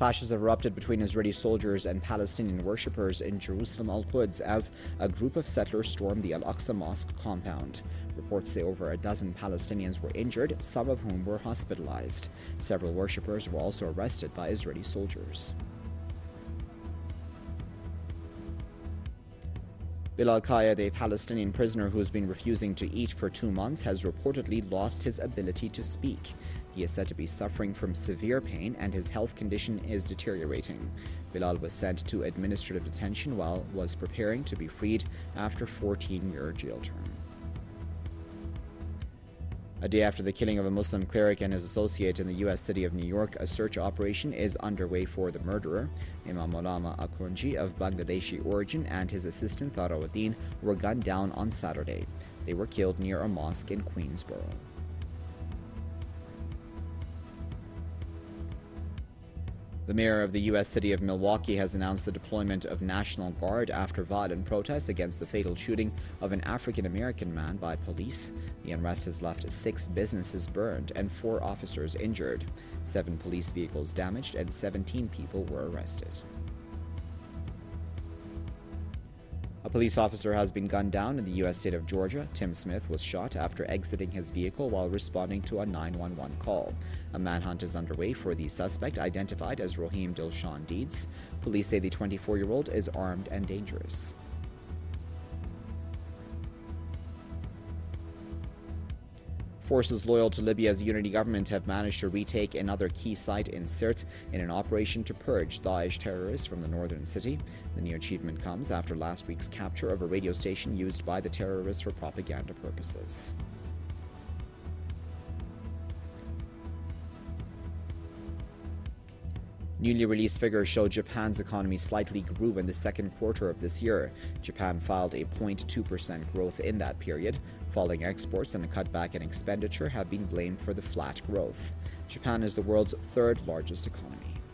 Clashes have erupted between Israeli soldiers and Palestinian worshippers in Jerusalem Al-Quds as a group of settlers stormed the Al-Aqsa Mosque compound. Reports say over a dozen Palestinians were injured, some of whom were hospitalized. Several worshippers were also arrested by Israeli soldiers. Bilal Kayed, a Palestinian prisoner who has been refusing to eat for 2 months, has reportedly lost his ability to speak. He is said to be suffering from severe pain and his health condition is deteriorating. Bilal was sent to administrative detention while was preparing to be freed after a 14-year jail term. A day after the killing of a Muslim cleric and his associate in the U.S. city of New York, a search operation is underway for the murderer. Imam Maulana Akunji, of Bangladeshi origin, and his assistant Tharawuddin were gunned down on Saturday. They were killed near a mosque in Queensboro. The mayor of the U.S. city of Milwaukee has announced the deployment of National Guard after violent protests against the fatal shooting of an African-American man by police. The unrest has left 6 businesses burned and 4 officers injured. 7 police vehicles damaged and 17 people were arrested. A police officer has been gunned down in the U.S. state of Georgia. Tim Smith was shot after exiting his vehicle while responding to a 911 call. A manhunt is underway for the suspect, identified as Rohim Dilshan Deeds. Police say the 24-year-old is armed and dangerous. Forces loyal to Libya's unity government have managed to retake another key site in Sirte in an operation to purge Daesh terrorists from the northern city. The new achievement comes after last week's capture of a radio station used by the terrorists for propaganda purposes. Newly released figures show Japan's economy slightly grew in the second quarter of this year. Japan filed a 0.2% growth in that period. Falling exports and a cutback in expenditure have been blamed for the flat growth. Japan is the world's 3rd largest economy.